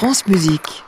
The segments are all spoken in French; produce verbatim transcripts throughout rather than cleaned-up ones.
France Musique.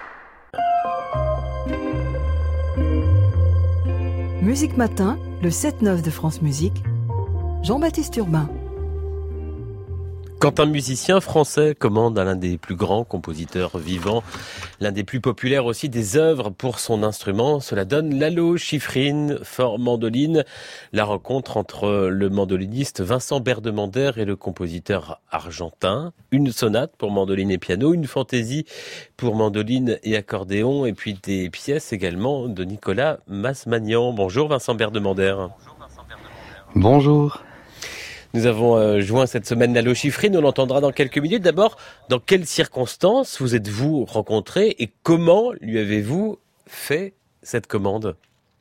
Musique Matin, le sept neuf de France Musique, Jean-Baptiste Urbain. Quand un musicien français commande à l'un des plus grands compositeurs vivants, l'un des plus populaires aussi, des œuvres pour son instrument, cela donne Lalo Schifrin, for mandoline. La rencontre entre le mandoliniste Vincent Berdemander et le compositeur argentin. Une sonate pour mandoline et piano, une fantaisie pour mandoline et accordéon, et puis des pièces également de Nicolas Masmagnan. Bonjour Vincent Berdemander. Bonjour. Nous avons euh, joint cette semaine Lalo Schifrin, on l'entendra dans quelques minutes. D'abord, dans quelles circonstances vous êtes-vous rencontrés et comment lui avez-vous fait cette commande ?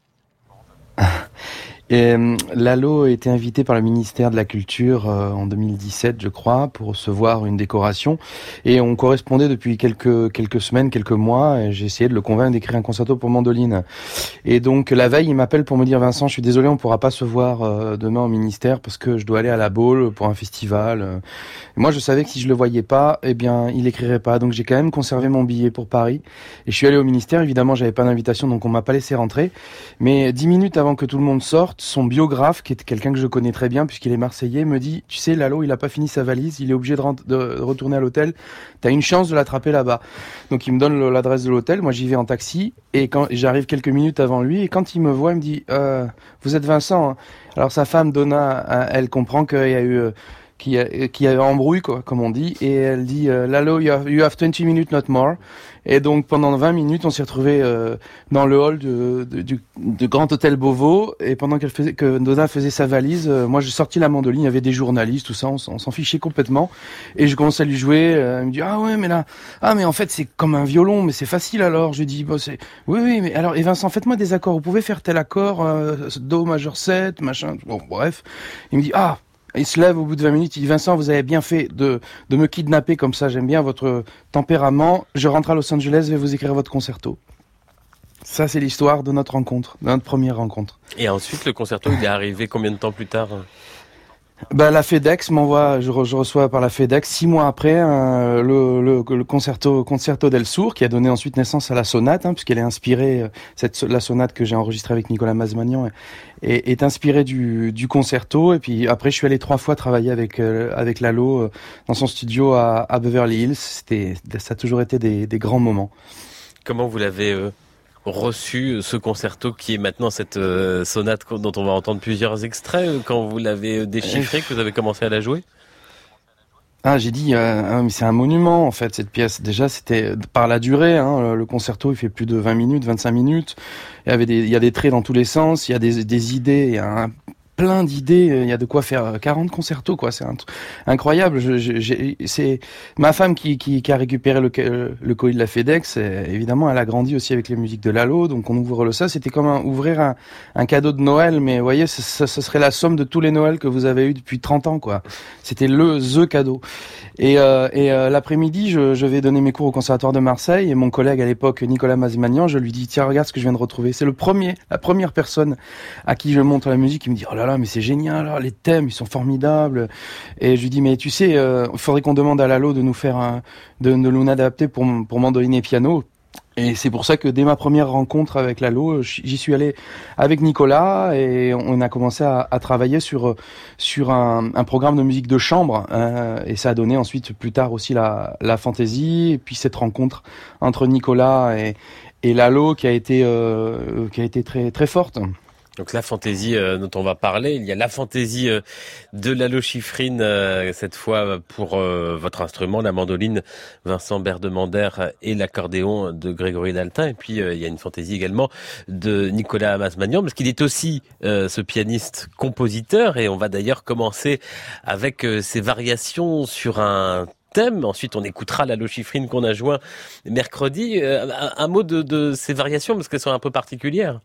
Et, euh, Lalo a été invité par le ministère de la Culture euh, en deux mille dix-sept, je crois, pour recevoir une décoration. Et on correspondait depuis quelques quelques semaines, quelques mois. Et j'ai essayé de le convaincre d'écrire un concerto pour mandoline. Et donc la veille, il m'appelle pour me dire: Vincent, je suis désolé, on pourra pas se voir euh, demain au ministère parce que je dois aller à la Baule pour un festival. Et moi, je savais que si je le voyais pas, eh bien, il écrirait pas. Donc j'ai quand même conservé mon billet pour Paris. Et je suis allé au ministère. Évidemment, j'avais pas d'invitation, donc on m'a pas laissé rentrer. Mais dix minutes avant que tout le monde sorte, son biographe, qui est quelqu'un que je connais très bien puisqu'il est marseillais, me dit: tu sais, Lalo, il a pas fini sa valise, il est obligé de, rent- de retourner à l'hôtel, t'as une chance de l'attraper là-bas. Donc il me donne le, l'adresse de l'hôtel, moi j'y vais en taxi, et quand et j'arrive quelques minutes avant lui, et quand il me voit, il me dit euh, vous êtes Vincent, hein. Alors sa femme Donna, elle comprend qu'il y a eu euh, qu'il y a, qu'il y a eu embrouille, quoi, comme on dit, et elle dit euh, Lalo, you have, you have twenty minutes, not more. Et donc pendant vingt minutes, on s'est retrouvés euh, dans le hall de, de, du, du grand hôtel Beauvau, et pendant qu'elle faisait, que Donna faisait sa valise, euh, moi j'ai sorti la mandoline, il y avait des journalistes, tout ça, on, on s'en fichait complètement, et je commence à lui jouer. Euh, elle me dit: ah ouais, mais là, ah mais en fait c'est comme un violon, mais c'est facile alors. Je lui dis: bon, c'est oui oui, mais alors, et Vincent, faites-moi des accords, vous pouvez faire tel accord, euh, do majeur sept, machin. Bon bref, il me dit: ah. Il se lève au bout de vingt minutes, il dit: Vincent, vous avez bien fait de, de me kidnapper comme ça, j'aime bien votre tempérament, je rentre à Los Angeles, je vais vous écrire votre concerto. Ça, c'est l'histoire de notre rencontre, de notre première rencontre. Et ensuite, le concerto, il est arrivé combien de temps plus tard ? Ben, la FedEx m'envoie, je, re, je reçois par la FedEx six mois après euh, le, le, le concerto, concerto del Sur, qui a donné ensuite naissance à la sonate, hein, puisqu'elle est inspirée, cette, la sonate que j'ai enregistrée avec Nicolas Masmagnan est, est inspirée du, du concerto. Et puis après, je suis allé trois fois travailler avec euh, avec Lalo euh, dans son studio à, à Beverly Hills. C'était, ça a toujours été des, des grands moments. Comment vous l'avez euh, reçu, ce concerto qui est maintenant cette euh, sonate dont on va entendre plusieurs extraits, quand vous l'avez déchiffré, que vous avez commencé à la jouer ? Ah, j'ai dit, euh, mais c'est un monument en fait, cette pièce. Déjà, c'était par la durée. Hein, le concerto, il fait plus de vingt minutes, vingt-cinq minutes. Il y avait des, il y a des traits dans tous les sens. Il y a des, des idées. Il y a un, plein d'idées. Il y a de quoi faire quarante concertos, quoi. C'est un, incroyable. Je, je, j'ai, c'est ma femme qui, qui, qui a récupéré le, le colis de la FedEx. Et évidemment, elle a grandi aussi avec les musiques de Lalo. Donc, on ouvre le ça. C'était comme un, ouvrir un, un cadeau de Noël. Mais vous voyez, ce, ce, ce serait la somme de tous les Noëls que vous avez eu depuis trente ans, quoi. C'était le the cadeau. Et, euh, et euh, l'après-midi, je, je vais donner mes cours au Conservatoire de Marseille, et mon collègue à l'époque, Nicolas Masmagnan, je lui dis: tiens, regarde ce que je viens de retrouver. C'est le premier, la première personne à qui je montre la musique, qui me dit: oh là là, mais c'est génial, alors, les thèmes, ils sont formidables. Et je lui dis: mais tu sais, il euh, faudrait qu'on demande à Lalo de nous faire un, de, de nous adapter pour, pour mandoline et piano. Et c'est pour ça que dès ma première rencontre avec Lalo, j'y suis allé avec Nicolas, et on a commencé à, à travailler sur sur un, un programme de musique de chambre, euh, et ça a donné ensuite plus tard aussi la la fantaisie, et puis cette rencontre entre Nicolas et et Lalo qui a été euh, qui a été très très forte. Donc la fantaisie euh, dont on va parler, il y a la fantaisie euh, de Lalo Schifrin, euh, cette fois pour euh, votre instrument, la mandoline, Vincent Berdemander, et l'accordéon de Grégory Daltin. Et puis euh, il y a une fantaisie également de Nicolas Masmagnan, parce qu'il est aussi euh, ce pianiste compositeur, et on va d'ailleurs commencer avec euh, ses variations sur un thème. Ensuite, on écoutera Lalo Schifrin qu'on a joint mercredi. Euh, un, un mot de, de ces variations, parce qu'elles sont un peu particulières.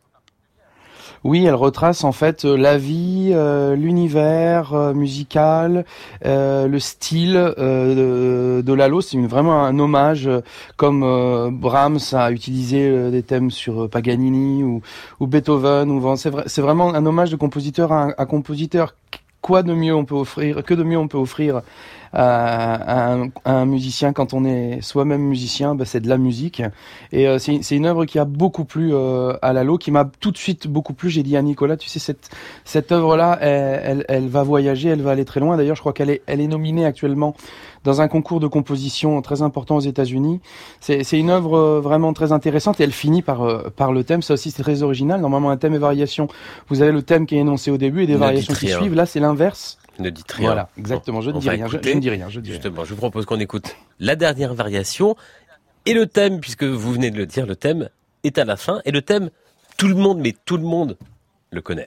Oui, elle retrace en fait euh, la vie, euh, l'univers euh, musical, euh, le style euh, de, de Lalo. C'est une, vraiment un hommage, euh, comme euh, Brahms a utilisé euh, des thèmes sur euh, Paganini ou, ou Beethoven. Ou, c'est, vrai, c'est vraiment un hommage de compositeur à, à compositeur. Quoi de mieux on peut offrir, que de mieux on peut offrir à, un, à un musicien quand on est soi-même musicien, bah, c'est de la musique. Et euh, c'est, c'est une œuvre qui a beaucoup plu euh, à Lalo, qui m'a tout de suite beaucoup plu. J'ai dit à Nicolas, tu sais, cette cette œuvre-là, elle, elle, elle va voyager, elle va aller très loin. D'ailleurs, je crois qu'elle est elle est nominée actuellement dans un concours de composition très important aux États-Unis. C'est, c'est une œuvre vraiment très intéressante et elle finit par euh, par le thème. Ça aussi, c'est très original. Normalement, un thème et variation. Vous avez le thème qui est énoncé au début et des Ne variations qui rien. suivent. Là, c'est l'inverse. Ne dites rien. Voilà, exactement. Je ne dis rien. Je, je ne dis rien. Je dis Justement, rien. je vous propose qu'on écoute la dernière variation et le thème, puisque vous venez de le dire, le thème est à la fin et le thème, tout le monde, mais tout le monde le connaît.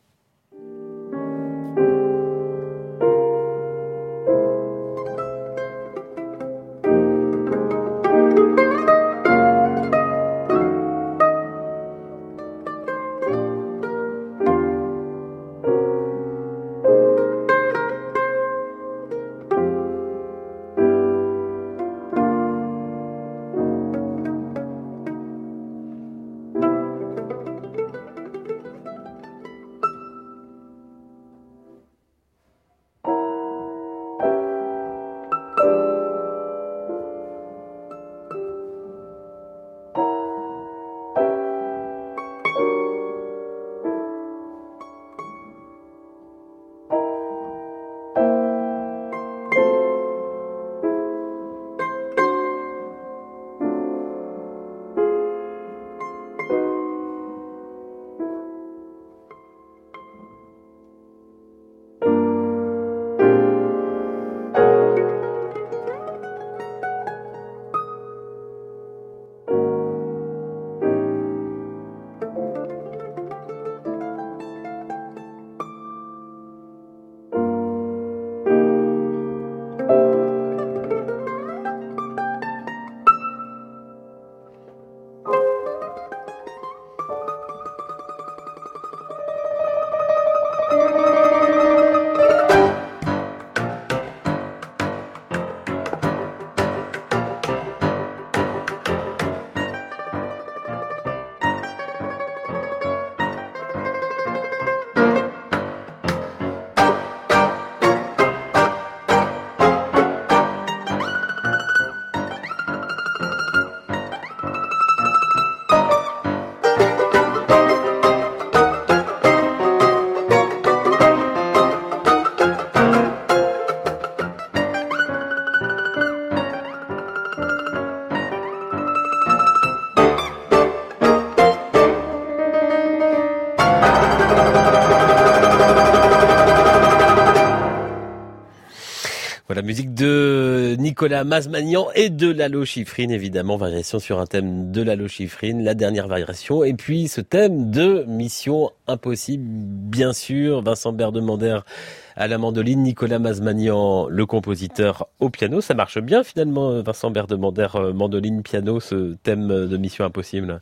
Voilà, musique de Nicolas Mazmanian et de Lalo Schifrin, évidemment, variation sur un thème de Lalo Schifrin, la dernière variation, et puis ce thème de Mission Impossible, bien sûr, Vincent Berdemander à la mandoline, Nicolas Mazmanian, le compositeur, au piano. Ça marche bien finalement, Vincent Berdemander, mandoline, piano, ce thème de Mission Impossible.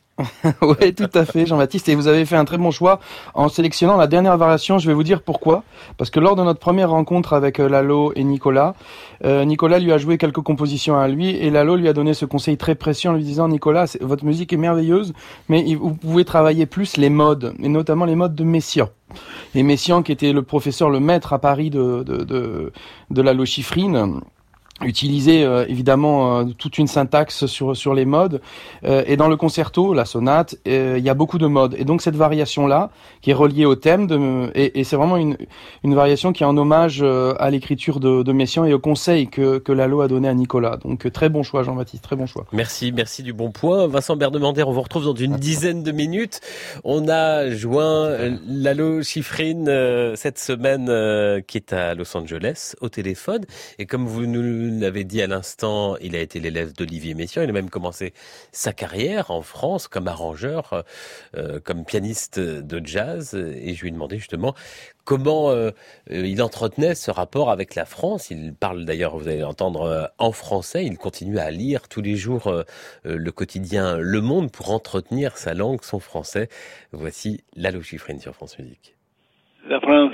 Oui, tout à fait, Jean-Baptiste. Et vous avez fait un très bon choix en sélectionnant la dernière variation. Je vais vous dire pourquoi. Parce que lors de notre première rencontre avec Lalo et Nicolas, euh, Nicolas lui a joué quelques compositions à lui et Lalo lui a donné ce conseil très précieux en lui disant: Nicolas, votre musique est merveilleuse, mais vous pouvez travailler plus les modes, et notamment les modes de Messiaen. Et Messiaen, qui était le professeur, le maître à Paris de, de, de, de Lalo Schifrin, utiliser euh, évidemment euh, toute une syntaxe sur sur les modes euh, et dans le concerto, la sonate, euh, il y a beaucoup de modes et donc cette variation là qui est reliée au thème de, et, et c'est vraiment une une variation qui est en hommage euh, à l'écriture de, de Messiaen et au conseil que que Lalo a donné à Nicolas. Donc euh, très bon choix, Jean-Baptiste, très bon choix. Merci, merci du bon point. Vincent Berdemander, on vous retrouve dans une dizaine de minutes. On a joint euh, Lalo Schifrin euh, cette semaine euh, qui est à Los Angeles au téléphone et comme vous nous l'avez dit à l'instant, il a été l'élève d'Olivier Messiaen. Il a même commencé sa carrière en France comme arrangeur, euh, comme pianiste de jazz. Et je lui ai demandé justement comment euh, il entretenait ce rapport avec la France. Il parle d'ailleurs, vous allez l'entendre, euh, en français. Il continue à lire tous les jours euh, le quotidien Le Monde pour entretenir sa langue, son français. Voici Lalo Schifrin sur France Musique. La France,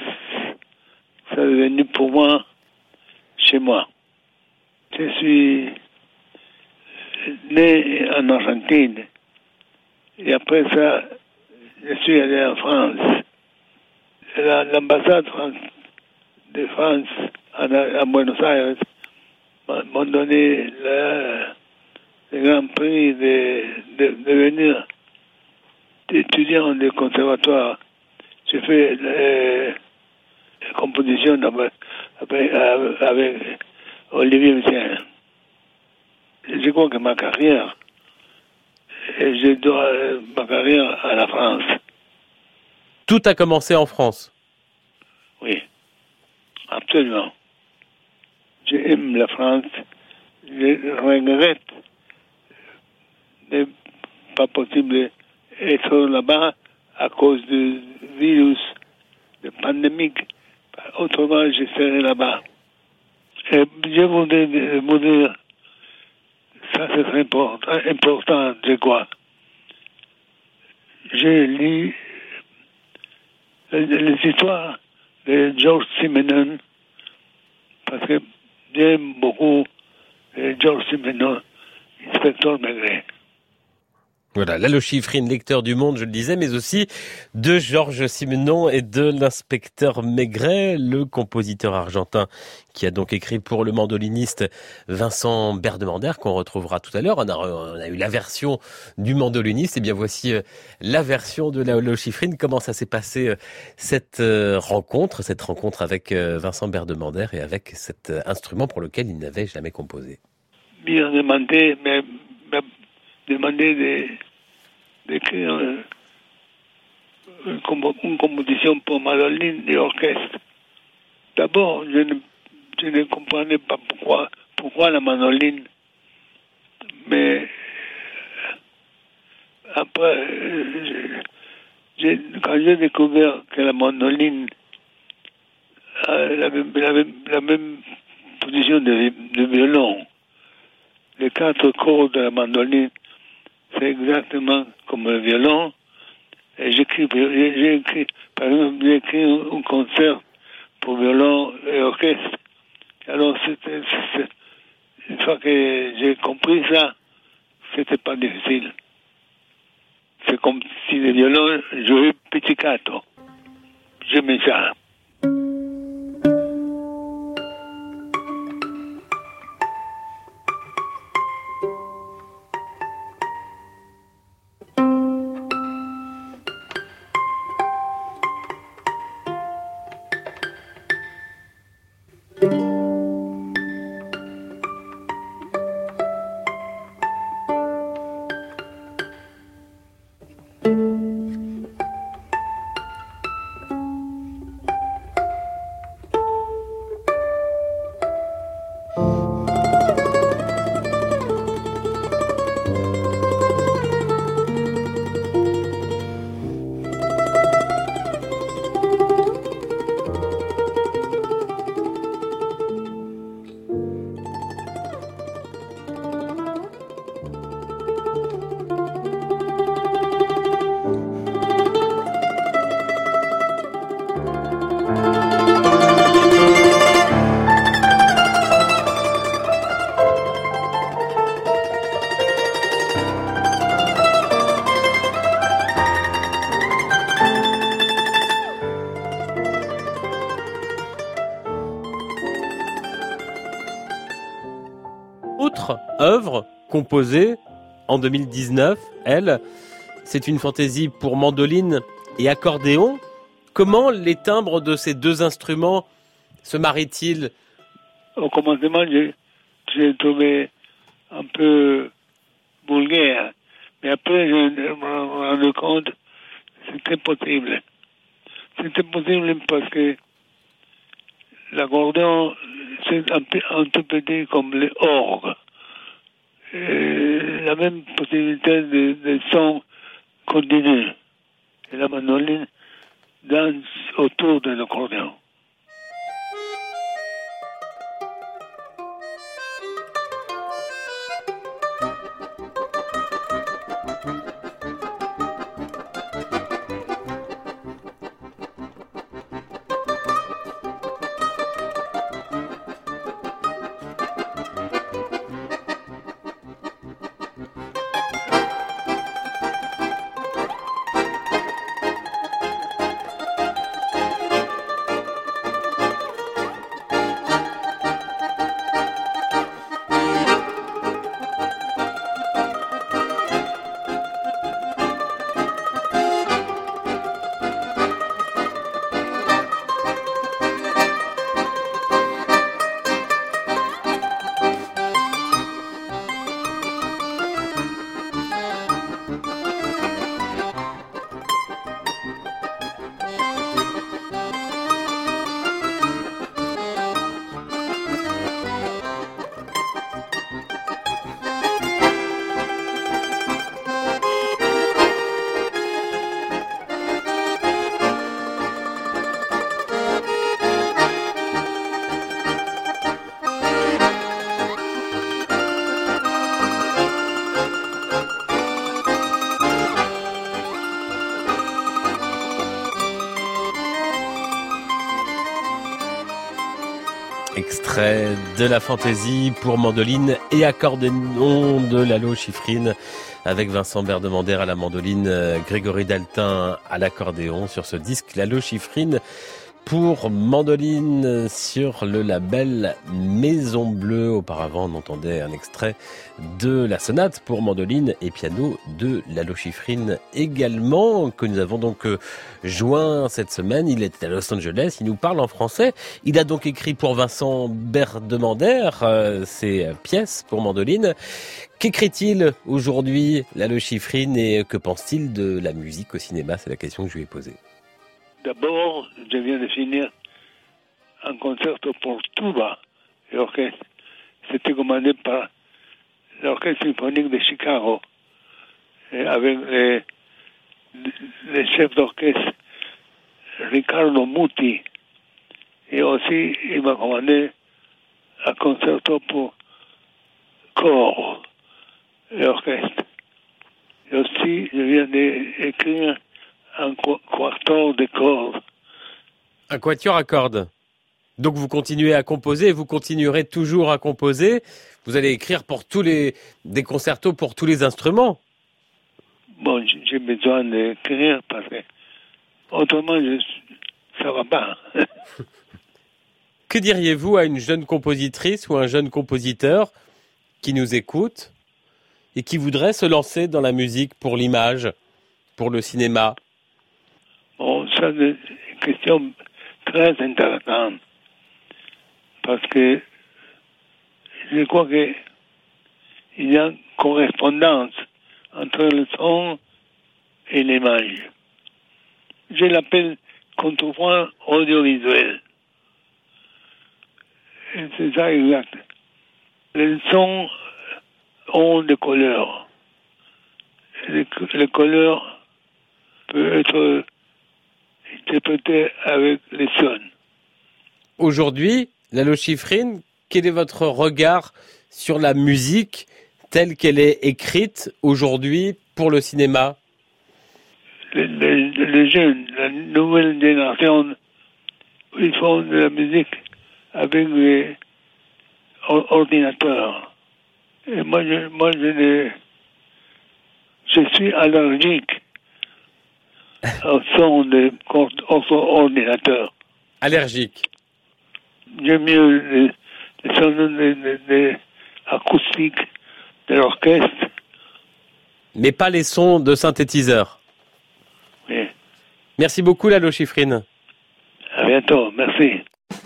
ça est devenu pour moi chez moi. Je suis né en Argentine et après ça, je suis allé en France. La, l'ambassade de France à, à Buenos Aires m'ont donné le, le grand prix de, de, de venir étudiant du conservatoire. J'ai fait euh, la composition avec, avec, avec Olivier Messiaen. Je crois que ma carrière, je dois ma carrière à la France. Tout a commencé en France. Oui, absolument. J'aime la France. Je regrette n'est pas possible d'être là-bas à cause du virus, de pandémique. Autrement, je serais là-bas. Et je voudrais vous dire, ça c'est très important, important, je crois. J'ai lu les histoires de Georges Simenon, parce que j'aime beaucoup Georges Simenon, inspecteur Maigret. Voilà, Lalo Schifrin, lecteur du Monde, je le disais, mais aussi de Georges Simenon et de l'inspecteur Maigret, le compositeur argentin qui a donc écrit pour le mandoliniste Vincent Berdemander, qu'on retrouvera tout à l'heure. On a, on a eu la version du mandoliniste, et bien voici la version de Lalo Schifrin. Comment ça s'est passé, cette rencontre, cette rencontre avec Vincent Berdemander et avec cet instrument pour lequel il n'avait jamais composé? Bien demandé, mais, mais demandé de d'écrire euh, une, une composition pour mandoline et orchestre. D'abord, je ne, je ne comprenais pas pourquoi, pourquoi la mandoline, mais après, je, je, quand j'ai découvert que la mandoline avait la même, la même, la même position de, de violon, les quatre cordes de la mandoline, c'est exactement comme le violon. Et j'écris, j'ai écrit, par exemple, j'ai écrit un concert pour violon et orchestre. Alors, c'était, c'était, une fois que j'ai compris ça, c'était pas difficile. C'est comme si le violon jouait pizzicato. J'aimais ça. Autre œuvre composée en deux mille dix-neuf, elle, c'est une fantaisie pour mandoline et accordéon. Comment les timbres de ces deux instruments se marient-ils? Au commencement, j'ai, j'ai trouvé un peu vulgaire, mais après, je me suis rendu compte que c'était possible. C'était possible parce que l'accordéon, c'est un, peu, un tout petit comme les orgues. Et la même possibilité de, de son continu. Et la mandoline danse autour de l'accordéon. Extrait de la fantaisie pour mandoline et accordéon de Lalo Schifrin avec Vincent Berdemander à la mandoline, Grégory Daltin à l'accordéon sur ce disque Lalo Schifrin pour mandoline sur le label Maison Bleue. Auparavant, on entendait un extrait de la sonate pour mandoline et piano de Lalo Schifrin également, que nous avons donc joint cette semaine. Il est à Los Angeles, il nous parle en français. Il a donc écrit pour Vincent Berdemander euh, ses pièces pour mandoline. Qu'écrit-il aujourd'hui, Lalo Schifrin, et que pense-t-il de la musique au cinéma? C'est la question que je lui ai posée. D'abord, je viens de finir un concerto pour tuba et orchestre. C'était commandé par l'Orchestre symphonique de Chicago, et avec les, les chefs d'orchestre Riccardo Muti. Et aussi, il m'a commandé un concerto pour corps et orchestre. Et aussi, je viens d'écrire un quatuor de cordes. Un quatuor à cordes. Donc vous continuez à composer, vous continuerez toujours à composer. Vous allez écrire pour tous les des concertos pour tous les instruments. Bon, j'ai besoin d'écrire parce que autrement je, ça va pas. Que diriez-vous à une jeune compositrice ou un jeune compositeur qui nous écoute et qui voudrait se lancer dans la musique pour l'image, pour le cinéma? Bon, ça, c'est une question très intéressante. Parce que je crois qu'il y a une correspondance entre le son et l'image. Je l'appelle contrepoint audiovisuel. Et c'est ça exact. Les sons ont des couleurs. Les, les couleurs peuvent être interprété avec les sons. Aujourd'hui, Lalo Schifrin, quel est votre regard sur la musique telle qu'elle est écrite aujourd'hui pour le cinéma? Les, les, les jeunes, la nouvelle génération, ils font de la musique avec les ordinateurs. Et moi, je, moi, je, je suis allergique au son de ordinateur. Allergique. J'aime mieux les, les sons de, de, de acoustiques de l'orchestre. Mais pas les sons de synthétiseur. Oui. Merci beaucoup, Lalo Schifrin. À bientôt, merci.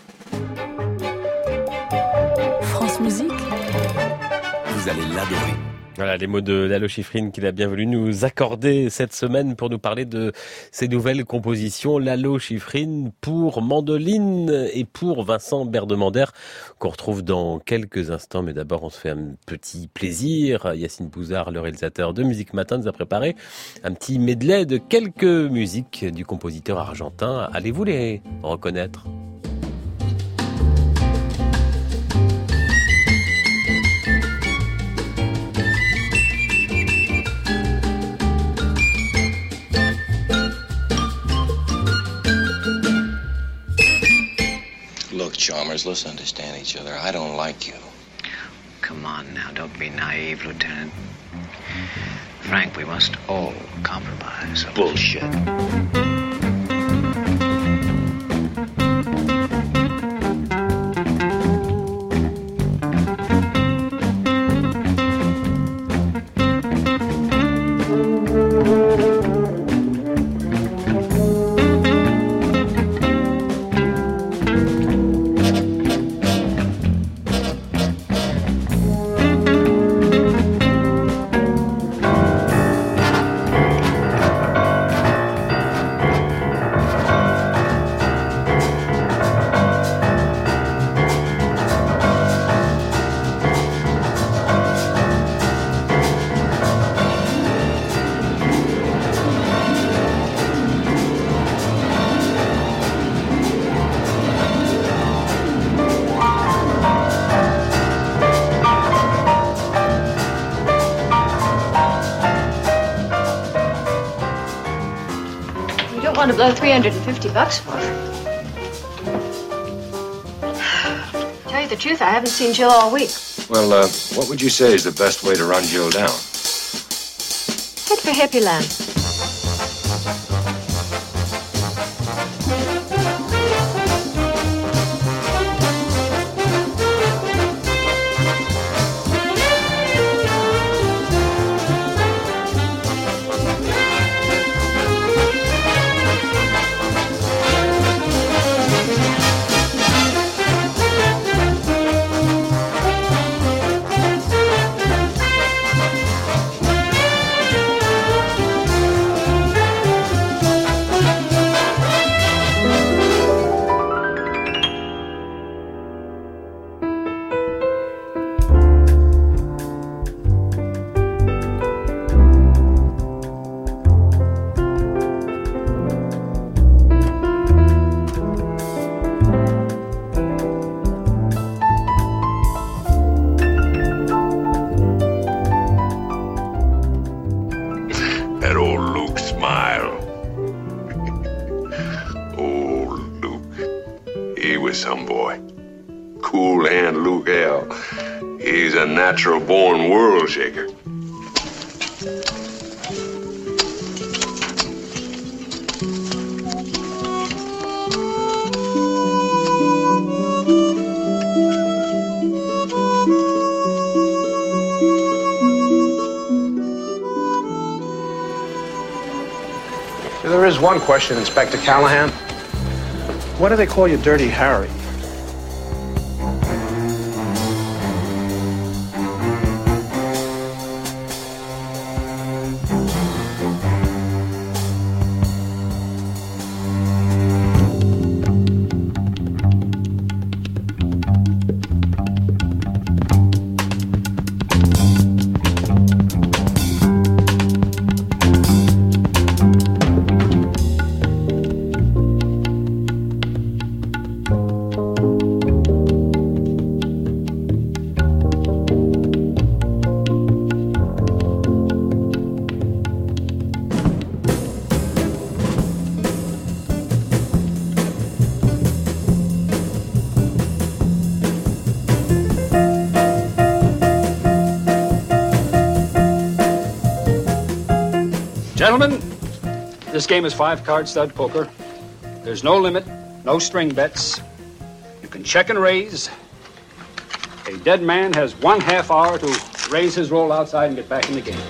France Musique. Vous allez l'adorer. Voilà les mots de Lalo Schifrin qu'il a bien voulu nous accorder cette semaine pour nous parler de ses nouvelles compositions. Lalo Schifrin pour mandoline et pour Vincent Berdemander qu'on retrouve dans quelques instants. Mais d'abord, on se fait un petit plaisir. Yacine Bouzard, le réalisateur de Musique Matin, nous a préparé un petit medley de quelques musiques du compositeur argentin. Allez-vous les reconnaître ? Look, Chalmers, let's understand each other. I don't like you. Come on now, don't be naive, Lieutenant. Frank, we must all compromise. Bullshit. Want to blow three hundred fifty bucks for. the truth, I haven't seen Jill all week. Well, uh, what would you say is the best way to run Jill down? Head for Hippie Land. Natural-born world shaker. There is one question, Inspector Callahan. Why do they call you Dirty Harry? Gentlemen, this game is five-card stud poker. There's no limit, no string bets. You can check and raise. A dead man has one half hour to raise his roll outside and get back in the game.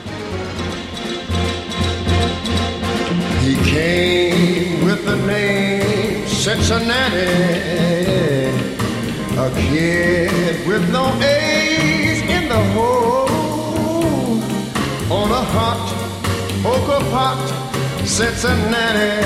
He came with the name Cincinnati, a kid with no A's in the hole, on a hot poker pot, Cincinnati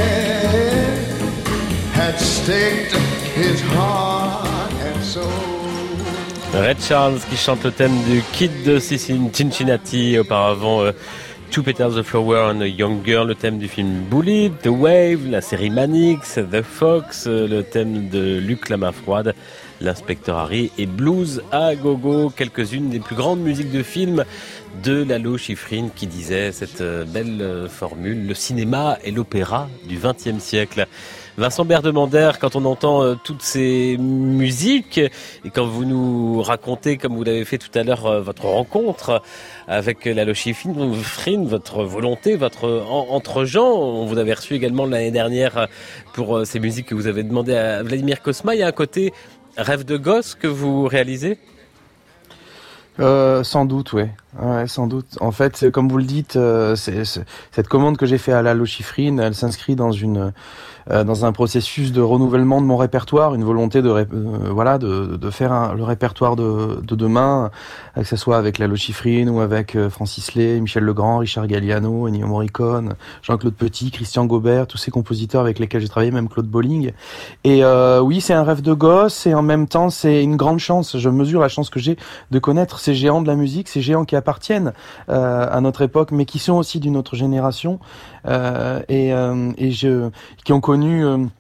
had staked his heart and soul. Ray Charles qui chante le thème du Kid de Cincinnati, auparavant euh, Two Petals of Flower and a Young Girl, le thème du film Bullitt, The Wave, la série Mannix, The Fox, euh, le thème de Luc La Main Froide, l'Inspecteur Harry et Blues à gogo, quelques-unes des plus grandes musiques de films de Lalo Schifrin qui disait cette belle formule, le cinéma et l'opéra du vingtième siècle. Vincent Berdemander, quand on entend euh, toutes ces musiques et quand vous nous racontez, comme vous l'avez fait tout à l'heure, euh, votre rencontre avec Lalo Schifrin, votre volonté, votre en, entre-gens, on vous avait reçu également l'année dernière pour euh, ces musiques que vous avez demandé à Vladimir Cosma. Il y a un côté rêve de gosse que vous réalisez ? Euh, sans doute, ouais. Ouais, sans doute. En fait, comme vous le dites, euh, c'est, c'est, cette commande que j'ai fait à Lalo Schifrin, elle s'inscrit dans une, euh, dans un processus de renouvellement de mon répertoire, une volonté de, ré, euh, voilà, de, de faire un, le répertoire de, de demain, euh, que ce soit avec Lalo Schifrin ou avec euh, Francis Lay, Michel Legrand, Richard Galliano, Ennio Morricone, Jean-Claude Petit, Christian Gaubert, tous ces compositeurs avec lesquels j'ai travaillé, même Claude Bolling. Et euh, oui, c'est un rêve de gosse et en même temps, c'est une grande chance. Je mesure la chance que j'ai de connaître ces géants de la musique, ces géants qui appartiennent euh, à notre époque, mais qui sont aussi d'une autre génération euh, et, euh, et je, qui ont connu euh,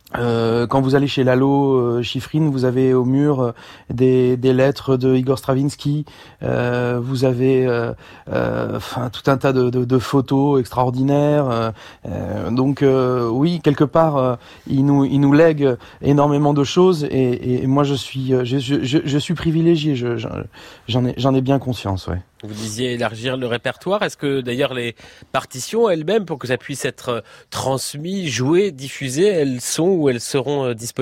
Euh, quand vous allez chez Lalo euh, Schifrin, vous avez au mur euh, des, des lettres de Igor Stravinsky, euh, vous avez euh, euh, enfin, tout un tas de, de, de photos extraordinaires. Euh, euh, donc euh, oui, quelque part, euh, il nous il nous lègue énormément de choses et, et moi je suis je, je, je, je suis privilégié, je, je, j'en ai j'en ai bien conscience, ouais. Vous disiez élargir le répertoire. Est-ce que d'ailleurs les partitions elles-mêmes, pour que ça puisse être transmis, joué, diffusé, elles sont ou elles seront disponibles ?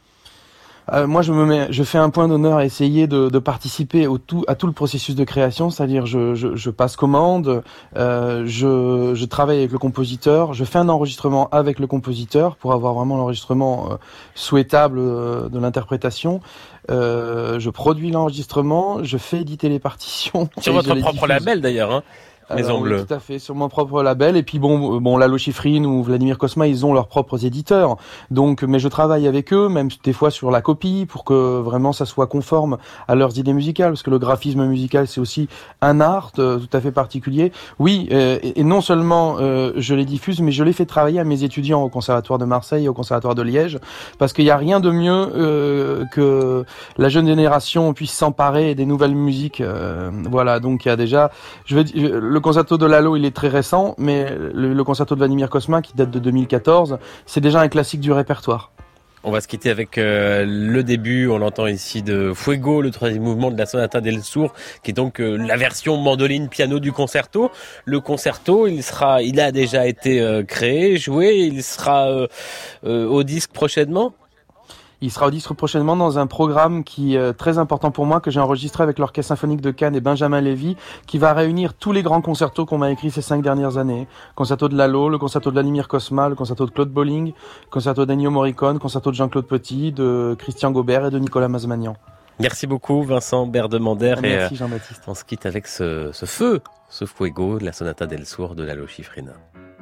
Euh, moi, je me mets, je fais un point d'honneur à essayer de, de participer au tout, à tout le processus de création, c'est-à-dire je, je, je passe commande, euh, je, je travaille avec le compositeur, je fais un enregistrement avec le compositeur pour avoir vraiment l'enregistrement euh, souhaitable euh, de l'interprétation. Euh, je produis l'enregistrement, je fais éditer les partitions. Sur votre propre label d'ailleurs, hein. Maison Bleue. Oui, tout à fait, sur mon propre label. Et puis bon, bon, Lalo Schifrin ou Vladimir Cosma, ils ont leurs propres éditeurs. Donc, mais je travaille avec eux, même des fois sur la copie, pour que vraiment ça soit conforme à leurs idées musicales, parce que le graphisme musical, c'est aussi un art euh, tout à fait particulier. Oui, euh, et, et non seulement euh, je les diffuse, mais je les fais travailler à mes étudiants au Conservatoire de Marseille et au Conservatoire de Liège, parce qu'il n'y a rien de mieux euh, que la jeune génération puisse s'emparer des nouvelles musiques. Euh, voilà, donc il y a déjà, je veux dire, le Le concerto de Lalo, il est très récent, mais le, le concerto de Vladimir Cosma, qui date de deux mille quatorze, c'est déjà un classique du répertoire. On va se quitter avec euh, le début, on l'entend ici, de Fuego, le troisième mouvement de la Sonata del Sur, qui est donc euh, la version mandoline-piano du concerto. Le concerto, il sera, il a déjà été euh, créé, joué, il sera euh, euh, au disque prochainement. Il sera au disque prochainement dans un programme qui est très important pour moi, que j'ai enregistré avec l'Orchestre Symphonique de Cannes et Benjamin Lévy, qui va réunir tous les grands concertos qu'on m'a écrits ces cinq dernières années. Concerto de Lalo, le concerto de Vladimir Cosma, le concerto de Claude Bolling, concerto d'Ennio Morricone, concerto de Jean-Claude Petit, de Christian Gobert et de Nicolas Mazmanian. Merci beaucoup Vincent Berdemander. Merci Jean-Baptiste. On se quitte avec ce, ce feu, ce Fuego de la Sonata del Sur de Lalo Schifrin.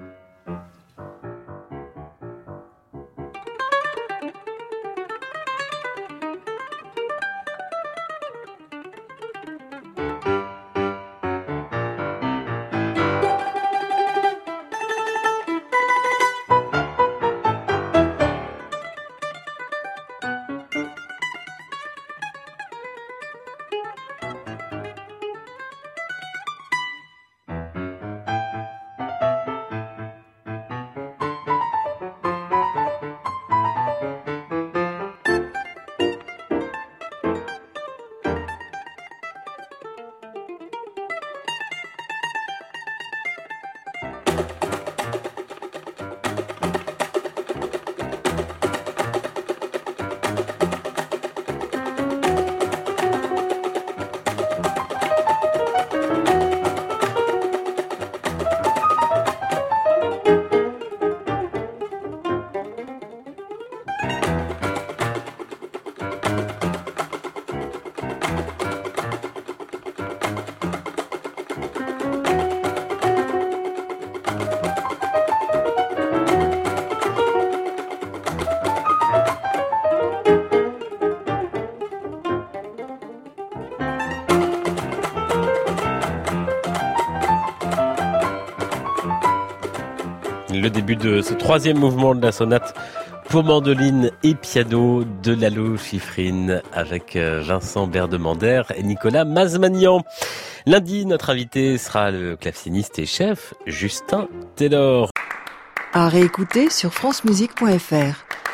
Le début de ce troisième mouvement de la sonate pour mandoline et piano de Lalo Schifrin avec Vincent Berdemander et Nicolas Mazmanian. Lundi, notre invité sera le claveciniste et chef Justin Taylor. À réécouter sur francemusique point f r.